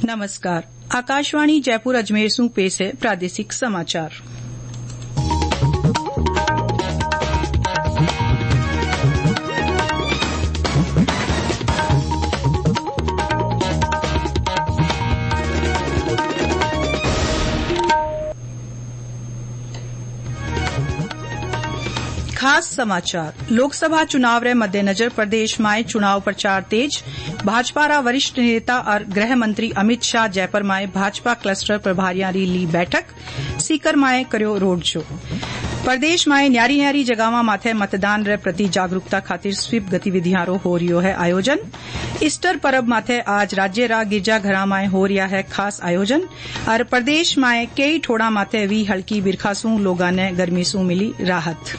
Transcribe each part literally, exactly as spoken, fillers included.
नमस्कार। आकाशवाणी जयपुर अजमेर से पेश है प्रादेशिक समाचार। खास समाचार। लोकसभा चुनाव रे मद्देनजर प्रदेश में चुनाव प्रचार तेज। भाजपा रा वरिष्ठ नेता और गृह मंत्री अमित शाह जयपुर में भाजपा क्लस्टर प्रभारियां री ली बैठक। सीकर में कर्यो रोड शो। प्रदेश में न्यारी न्यारी जगह माथे मतदान रे प्रति जागरूकता खातिर स्वीप गतिविधियां रो हो रियो है आयोजन। ईस्टर पर्व माथे आज राज्य रा गिरजाघरा में हो रिया है खास आयोजन। और प्रदेश में कई ठोड़ा माथे वी हल्की बिरखा सु लोगा ने गर्मी सु मिली राहत।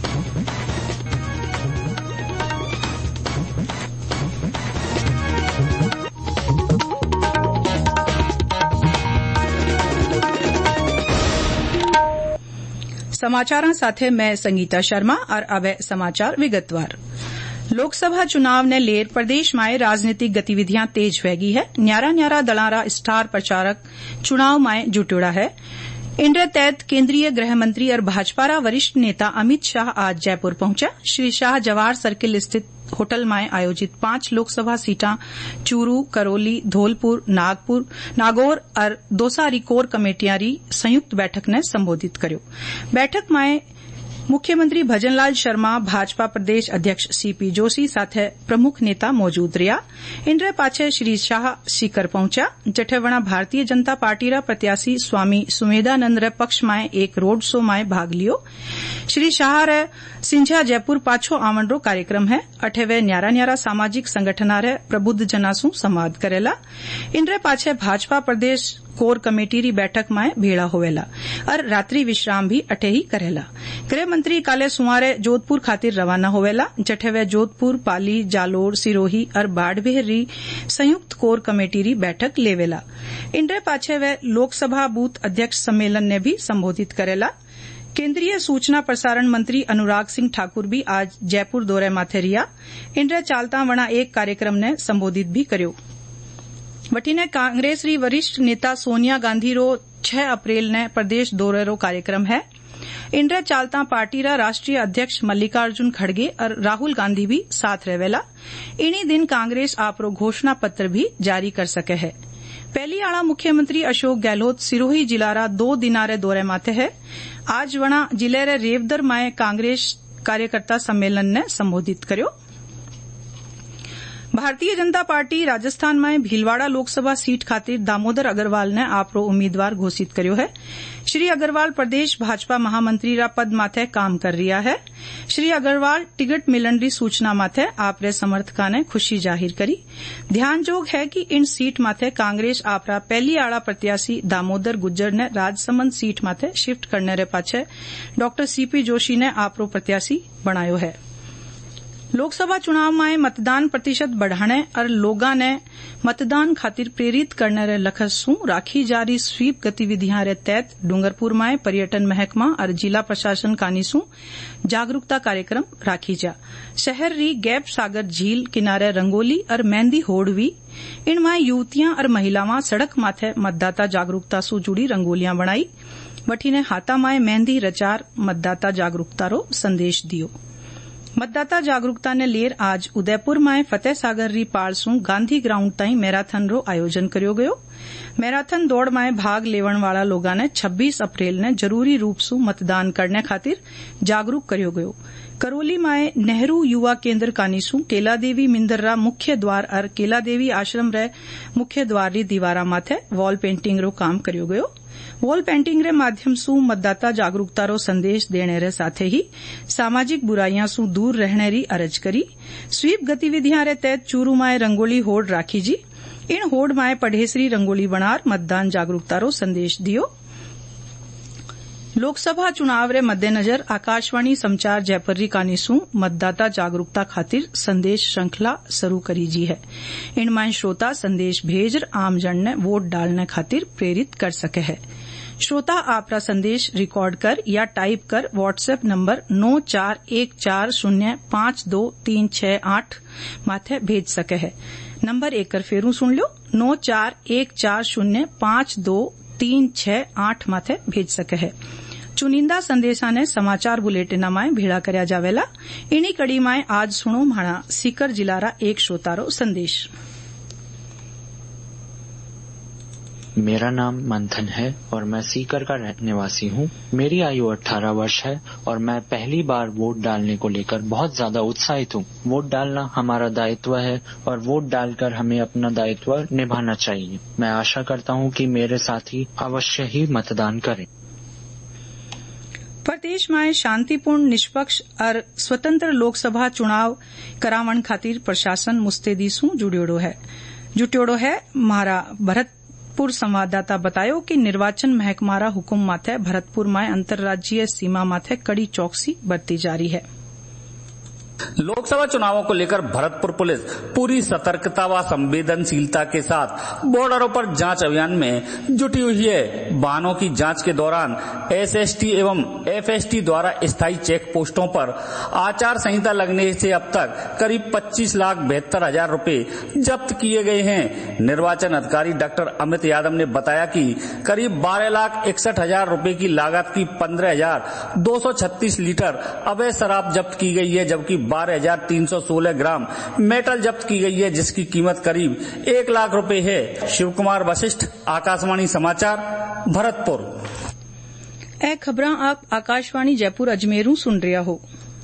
समाचारों साथे मैं संगीता शर्मा और अब समाचार विगतवार। लोकसभा चुनाव ने लेर प्रदेश में राजनीतिक गतिविधियां तेज होगी है। न्यारा न्यारा दलारा स्टार प्रचारक चुनाव में जुटोड़ा है। इनके तहत केंद्रीय गृह मंत्री और भाजपा रा वरिष्ठ नेता अमित शाह आज जयपुर पहुंचा। श्री शाह जवाहर सर्किल स्थित होटल में आयोजित पांच लोकसभा सीटा चूरू, करौली, धौलपुर, नागपुर, नागौर और दौसा कोर कमेटियां री संयुक्त बैठक ने संबोधित कर्यो। बैठक में मुख्यमंत्री भजनलाल शर्मा, भाजपा प्रदेश अध्यक्ष सीपी जोशी साथे प्रमुख नेता मौजूद रहा। इनरे पाछे श्री शाह सीकर पहुंचा। जठेवणा भारतीय जनता पार्टी रा प्रत्याशी स्वामी सुमेधानंद रे पक्ष में एक रोड शो में भाग लियो। श्री शाह रे सिंझा जयपुर पाछो आवन रो कार्यक्रम है। अठेवे न्यारा न्यारा सामाजिक संगठना रे प्रबुद्ध जना सु संवाद करेला। इनरे पाछे भाजपा प्रदेश कोर कमेटी री बैठक में भेड़ा होवेला और रात्रि विश्राम भी अठे ही करेला। गृह मंत्री काले सुवारे जोधपुर खातिर रवाना होवेला। जठे वे जोधपुर, पाली, जालोर, सिरोही और बाड़मेर री संयुक्त कोर कमेटी री बैठक लेवेला। इनरे पाछे वे लोकसभा बूथ अध्यक्ष सम्मेलन ने भी संबोधित करेला। केंद्रीय सूचना प्रसारण मंत्री अनुराग सिंह ठाकुर भी आज जयपुर दौरे माथे रिया। इनरे चालता वणा एक कार्यक्रम ने संबोधित भी कर्यो। वटीने कांग्रेस री वरिष्ठ नेता सोनिया गांधी रो छह अप्रैल ने प्रदेश दौरे रो कार्यक्रम है। इनरे चालता पार्टी रा राष्ट्रीय अध्यक्ष मल्लिकार्जुन खड़गे और राहुल गांधी भी साथ रहेला। इन्हीं दिन कांग्रेस आपरो घोषणा पत्र भी जारी कर सके है। पहली आला मुख्यमंत्री अशोक गहलोत सिरोही जिला रा दो दिनारे दौरे माथे है। आज वणा जिले रे रेवदर में कांग्रेस कार्यकर्ता सम्मेलन ने संबोधित कर्यो। भारतीय जनता पार्टी राजस्थान में भीलवाड़ा लोकसभा सीट खातिर दामोदर अग्रवाल ने आपरो उम्मीदवार घोषित कर्यो है। श्री अग्रवाल प्रदेश भाजपा महामंत्री रा पद माथे काम कर रिया है। श्री अग्रवाल टिकट मिलन री सूचना माथे आपरे समर्थका ने खुशी जाहिर करी। ध्यानजोग है कि इन सीट माथे कांग्रेस आपरा पहली आड़ा प्रत्याशी दामोदर गुज्जर ने राजसमंद सीट माथे शिफ्ट करने रे पाछे डॉक्टर सीपी जोशी ने आपरो प्रत्याशी बनायो है। लोकसभा चुनाव में मतदान प्रतिशत बढ़ाने और लोगा ने मतदान खातिर प्रेरित करने रे लक्ष्य सु राखी जारी स्वीप गतिविधियां रे तहत डूंगरपुर में पर्यटन महकमा और जिला प्रशासन कानी सु जागरूकता कार्यक्रम राखी जा। शहर री गैप सागर झील किनारे रंगोली और मेहंदी होड़वी। इनमें युवतियां और महिलावां सड़क माथे मतदाता जागरूकता सु जुड़ी रंगोलियां बनाई। वठीने हाथा में मेहंदी रचार मतदाता जागरूकता रो संदेश दियो। मतदाता जागरूकता ने लेर आज उदयपुर में फतेह सागर री पाड़ सु गांधी ग्राउंड ताई मैराथन रो आयोजन कर्यो गयो। मैराथन दौड़ में भाग लेवण वाला लोगा ने छब्बीस अप्रैल ने जरूरी रूप सु मतदान करने खातिर जागरूक कर्यो गयो। करौली में नेहरू युवा केंद्र कानीसू केला देवी मिंदर्रा मुख्य द्वार और केला देवी आश्रम रे मुख्य द्वार री दीवारा माथे वॉल पेंटिंग रो काम कर्यो गयो। वॉल पेंटिंग रे माध्यम सु मतदाता जागरूकता रो संदेश देने रे साथे ही सामाजिक बुराइयां सु दूर रहने री अरज करी। स्वीप गतिविधियां रे तहत चूरू में रंगोली होड़ राखी जी। इन होड़ में पढ़ेसरी रंगोली बनार मतदान जागरूकता रो संदेश दियो। लोकसभा चुनाव रे मद्देनजर आकाशवाणी समाचार जयपुर री कानीसू मतदाता जागरूकता खातिर संदेश श्रृंखला शुरू करी जी है। इनमें श्रोता संदेश भेज आम जन ने वोट डालने खातिर प्रेरित कर सके है। श्रोता आपका संदेश रिकॉर्ड कर या टाइप कर व्हाट्सएप नंबर नौ चार एक चार शून्य पांच दो तीन छह आठ माथे भेज सके है। नंबर एक कर फेरू सुन लो नौ चार एक चार शून्य पांच दो तीन छह आठ माथे भेज सके है। चुनिंदा संदेशा ने समाचार बुलेटिन में भेड़ा करया जावेला। इन्हीं कड़ी में आज सुनो माणा सीकर जिलारा एक श्रोतारो संदेश। मेरा नाम मंथन है और मैं सीकर का निवासी हूँ। मेरी आयु अठारह वर्ष है और मैं पहली बार वोट डालने को लेकर बहुत ज्यादा उत्साहित हूँ। वोट डालना हमारा दायित्व है और वोट डालकर हमें अपना दायित्व निभाना चाहिए। मैं आशा करता हूँ कि मेरे साथी अवश्य ही मतदान करें। प्रदेश में शांतिपूर्ण, निष्पक्ष और स्वतंत्र लोकसभा चुनाव करावण खातिर प्रशासन मुस्तैदी सु जुड़ियोड़ो है जुटियोड़ो है मारा भरतपुर संवाददाता बतायो कि निर्वाचन महकमारा हुकुम माथे भरतपुर में अंतर्राज्यीय सीमा माथे कड़ी चौकसी बरती जारी है। लोकसभा चुनावों को लेकर भरतपुर पुलिस पूरी सतर्कता व संवेदनशीलता के साथ बॉर्डरों पर जांच अभियान में जुटी हुई है। वाहनों की जांच के दौरान एसएसटी एवं एफएसटी द्वारा स्थायी चेक पोस्टों पर आचार संहिता लगने से अब तक करीब पच्चीस लाख बहत्तर हजार रूपए जब्त किए गए हैं। निर्वाचन अधिकारी डॉक्टर अमित यादव ने बताया कि करीब बारह लाख इकसठ हजार रूपए की लागत की पंद्रह हजार दो सौ छत्तीस लीटर अवैध शराब जब्त की गई है, जबकि बारह हजार तीन सौ सोलह ग्राम मेटल जब्त की गई है, जिसकी कीमत करीब एक लाख रुपए है। शिव कुमार वशिष्ठ, आकाशवाणी समाचार, भरतपुर। ए खबरां आप आकाशवाणी जयपुर अजमेरू सुन रहा हो।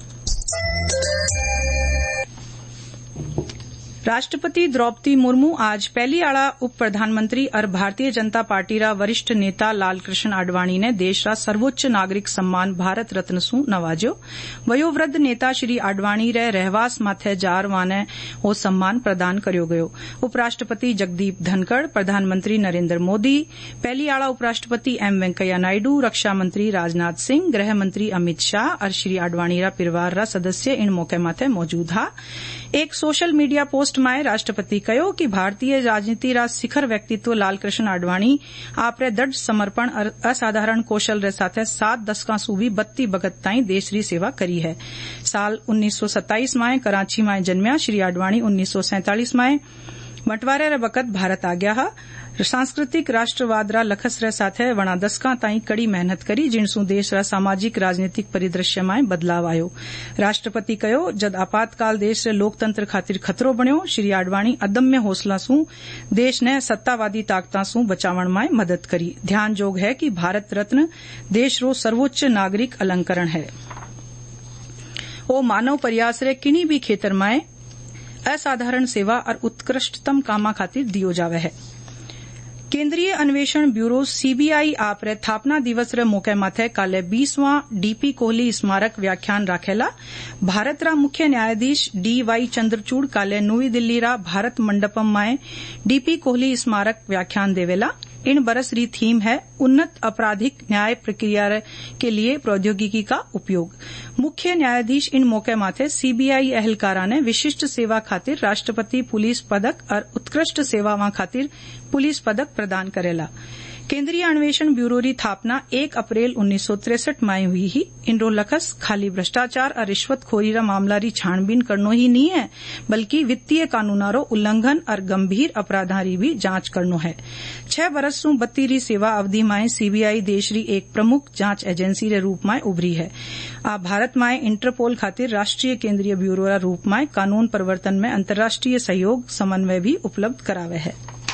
राष्ट्रपति द्रौपदी मुर्मू आज पहली आड़ा उप प्रधानमंत्री और भारतीय जनता पार्टी रा वरिष्ठ नेता लालकृष्ण आडवाणी ने देश रा सर्वोच्च नागरिक सम्मान भारत रत्न सु नवाज्यो। वयोवृद्ध नेता श्री आडवाणी रे रहवास माथे जार वाने ओ सम्मान प्रदान कर्यो गयो। उपराष्ट्रपति जगदीप धनखड़, प्रधानमंत्री नरेंद्र मोदी, पहली आड़ा उपराष्ट्रपति एम वेंकैया नायडू, रक्षा मंत्री राजनाथ सिंह, गृह मंत्री अमित शाह और श्री आडवाणी रा परिवार रा सदस्य इन मौके माथे मौजूद हा। एक सोशल मीडिया पोस्ट में राष्ट्रपति कहो कि भारतीय राजनीति रा शिखर व्यक्तित्व लालकृष्ण आडवाणी आपरे दृढ़ समर्पण और असाधारण कौशल रे साथे सात दशका सूबी बत्ती बगत ताई देश री सेवा करी है। साल उन्नीस सौ सत्ताईस में कराची में जन्मिया श्री आडवाणी उन्नीस सौ सैंतालीस में बंटवारे रे वक्त भारत आ गया हा। सांस्कृतिक राष्ट्रवाद रा लखस रे साथे वणा दशका ताई कड़ी मेहनत करी, जिनसु देश रा सामाजिक राजनीतिक परिदृश्य में बदलाव आयो। राष्ट्रपति कहो जद आपातकाल देश रे लोकतंत्र खातिर खतरो बन्यो, श्री आडवाणी अदम्य हौसला सु देश ने सत्तावादी ताकतां सु बचावण में मदद करी। ध्यान जोग है कि भारत रत्न देश रो सर्वोच्च नागरिक अलंकरण है। ओ मानव प्रयास रे किनी भी खेतर में असाधारण सेवा और उत्कृष्टतम कामा खातिर दियो जावे है। केंद्रीय अन्वेषण ब्यूरो सीबीआई आपरे स्थापना दिवस रे मौके माथे काले बीसवां डीपी कोहली स्मारक व्याख्यान राखेला। भारत रा मुख्य न्यायाधीश डी वाई चंद्रचूड़ काले नई दिल्ली रा भारत मंडपम में डीपी कोहली स्मारक व्याख्यान देवेला। इन बरस री थीम है उन्नत आपराधिक न्याय प्रक्रिया के लिए प्रौद्योगिकी का उपयोग। मुख्य न्यायाधीश इन मौके माथे सीबीआई अहलकारा ने विशिष्ट सेवा खातिर राष्ट्रपति पुलिस पदक और उत्कृष्ट सेवावां खातिर पुलिस पदक प्रदान करेला। केंद्रीय अन्वेषण ब्यूरो री स्थापना एक अप्रैल उन्नीस सौ तिरसठ में हुई ही। इनरो लखस खाली भ्रष्टाचार और रिश्वतखोरी रा मामला री छानबीन करनो ही नहीं है, बल्कि वित्तीय कानूना रो उल्लंघन और गंभीर अपराधा री भी जांच करनो है। छह बरस सु बत्ती री सेवा अवधि में सीबीआई देश री एक प्रमुख जांच एजेंसी रे रूप में उभरी है। आ भारत में इंटरपोल खातिर राष्ट्रीय केंद्रीय ब्यूरो रा रूप में कानून प्रवर्तन में अंतर्राष्ट्रीय सहयोग समन्वय भी उपलब्ध करावे है।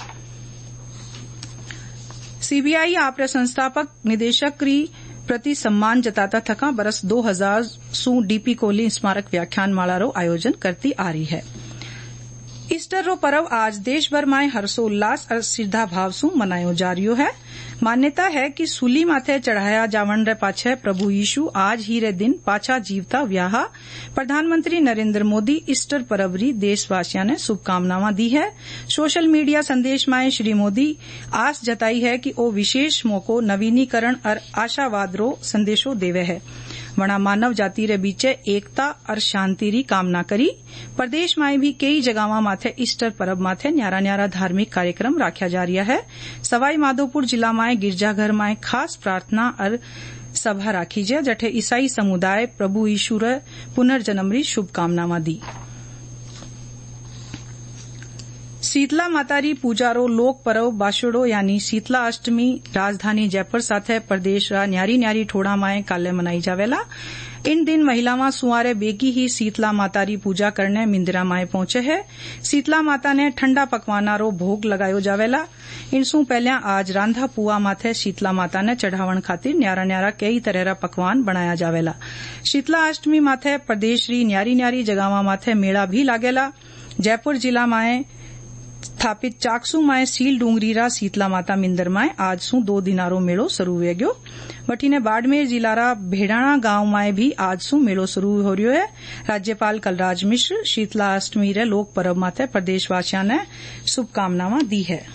सीबीआई आपरे संस्थापक निदेशक री प्रति सम्मान जताता थका बरस दो हजार सु डीपी कोहली स्मारक व्याख्यान माला रो आयोजन करती आ रही है। ईस्टर रो पर्व आज देश भर में हर्षोल्लास और श्रद्धा भाव सु मनायो जा रियो है। मान्यता है कि सूली माथे चढ़ाया जावन रे पाछे प्रभु यीशु आज ही रे दिन पाछा जीवता व्याहा। प्रधानमंत्री नरेंद्र मोदी ईस्टर पर्व री देशवासियों ने शुभकामनावां दी है। सोशल मीडिया संदेश में श्री मोदी आस जताई है कि ओ विशेष मौको नवीनीकरण और आशावाद रो संदेशो देवे है। वणा मानव जाति रे बीचे एकता और शांति री कामना करी। प्रदेश में भी कई जगह माथे ईस्टर पर्व माथे न्यारा न्यारा धार्मिक कार्यक्रम राख्या जा रहा है। सवाई माधोपुर जिला में गिरजाघर में खास प्रार्थना और सभा राखी जे, जठे ईसाई समुदाय प्रभु यीशु रे पुनर्जन्म री शुभकामनावां दी। શીતલા માતારી પૂજારો લોક પરવ બાશોડો યાની શીતલા અષ્ટમી રાજધાની जयपुर સાથે પ્રદેશરા ન્યારી ન્યારી ઠોડામાં કાલે મનાઈ જાવેલા इन दिन महिलावां सुवारे बेगी ही शीतला मातारी पूजा करने मिंदरा माए पहुंचे है। शीतला माता ने ठंडा पकवानारो भोग लगायो जावेला। इनसू पहल्या आज रांधा पुआ माथे शीतला माता ने चढ़ावण खातिर न्यारा न्यारा कई तरह पकवान बनाया जावेला। शीतला अष्टमी माथे प्रदेश री न्यारी न्यारी जगावा माथे मेला भी लागेला। जयपुर जिला माए स्थापित चाकसू माए सील डूंगरीरा शीतला माता मिंदर माए आज सू दो दिनारो मेड़ो शुरू हुए गयो। वटीने बाड़मेर जिलारा भेड़ाणा गांव माए भी आज सू मेड़ो शुरू हो रह्यो है। राज्यपाल कलराज मिश्र शीतला अष्टमी रे लोक पर्व माथे प्रदेशवासियां ने शुभकामनावां दी है।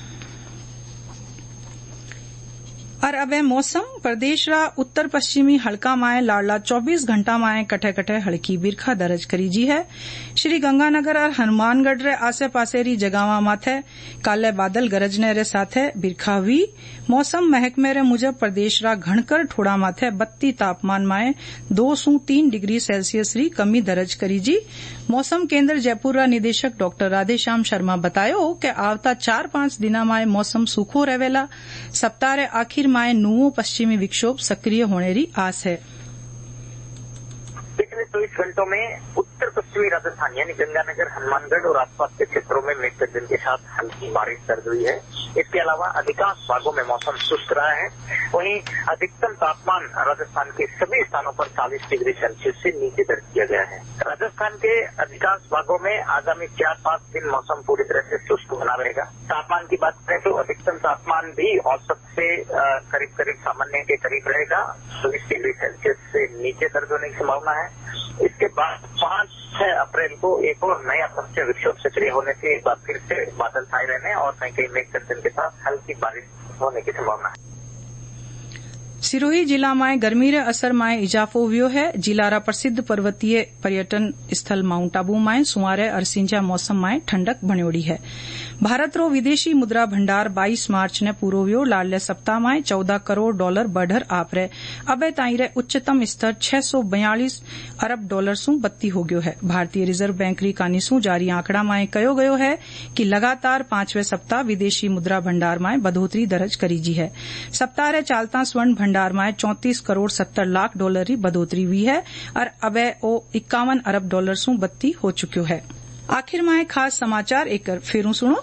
और अब मौसम प्रदेश रा उत्तर पश्चिमी हल्का माए लाडला चौबीस घंटा माए कटे कटे हल्की बिरखा दर्ज करी जी है। श्री गंगानगर और हनुमानगढ़ रे आसे पासे री जगावा माथे काले बादल गरजने रे साथे बिरखा हुई। मौसम महकमे रे मुजब प्रदेश रा घणकर ठोड़ा माथे बत्ती तापमान माए दो सू तीन डिग्री सेल्सियस री कमी दर्ज करी जी। मौसम केंद्र जयपुर रा निदेशक डॉक्टर राधेश्याम शर्मा बतायो कि आवता चार पांच दिना माए मौसम सूखो रहेला। सप्ताह रे आखिर माए नुओ पश्चिमी विक्षोभ सक्रिय होने की आस है। पिछले चौबीस घंटों में उत्तर पश्चिमी राजस्थान यानी गंगानगर, हनुमानगढ़ और आसपास के क्षेत्रों में मेघ गर्जन के साथ हल्की बारिश दर्ज हुई है। इसके अलावा अधिकांश भागों में मौसम शुष्क रहा है। वहीं अधिकतम तापमान राजस्थान के सभी स्थानों पर चालीस डिग्री सेल्सियस से नीचे दर्ज किया गया है। राजस्थान के अधिकांश भागों में आगामी चार पांच दिन मौसम पूरी तरह से शुष्क बना रहेगा। तापमान की बात करें तो अधिकतम तापमान भी औसत से करीब करीब सामान्य के करीब रहेगा। चौबीस डिग्री सेल्सियस से नीचे दर्ज होने की संभावना है। इसके बाद पांच छह अप्रैल को एक और नया पश्चिमी विक्षोभ सक्रिय होने से एक बार फिर से बादल छाए रहने और कहीं कहीं मेघ गर्जन के साथ हल्की बारिश होने की संभावना है। सिरोही जिला में गर्मी रे असर में इजाफो हुयो है। जिलारा प्रसिद्ध पर्वतीय पर्यटन स्थल माउंट आबू में सुमारे अरसिंजा मौसम में ठंडक बण्योड़ी है। भारत रो विदेशी मुद्रा भंडार बाईस मार्च ने पूरो हुयो। लाडले सप्ताह में चौदह करोड़ डॉलर बढ़र आपरे अबे ताई रे उच्चतम स्तर छह सौ बयालीस अरब डॉलर सू बत्ती हो गयो है। भारतीय रिजर्व बैंक री कानी सू जारी आंकड़ा में कहो गयो है कि लगातार पांचवे सप्ताह विदेशी मुद्रा भंडार में बढ़ोतरी दर्ज करी जी है। सप्ताह रे चालता स्वर्ण भंडार में चौंतीस करोड़ सत्तर लाख डॉलर की बढ़ोतरी हुई है और अब ओ इक्यावन अरब डॉलर सू बत्ती हो चुक्यो है। आखिर में खास समाचार एक फिर सुनो।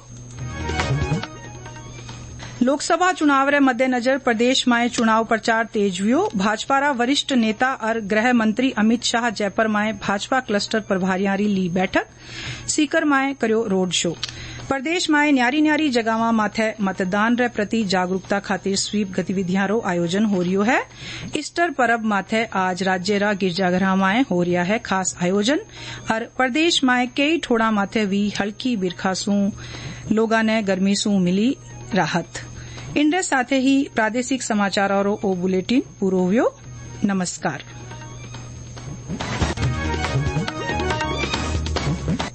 लोकसभा चुनाव रे मद्देनजर प्रदेश में चुनाव प्रचार तेज हुयो। भाजपा रा वरिष्ठ नेता और गृह मंत्री अमित शाह जयपुर में भाजपा क्लस्टर प्रभारियां री ली बैठक। सीकर में कर्यो रोड शो। प्रदेश में न्यारी न्यारी जगावा माथे मतदान रे प्रति जागरूकता खातिर स्वीप गतिविधियां रो आयोजन हो रियो है। ईस्टर पर्व माथे आज राज्य रा गिरजाघरा में हो रिया है खास आयोजन और प्रदेश में कई ठोड़ा माथे हुई हल्की बिरखा सू लोगा ने गर्मी सू मिली राहत। इनरे साथे ही प्रादेशिक समाचार और ओ बुलेटिन पूरो हुयो। नमस्कार।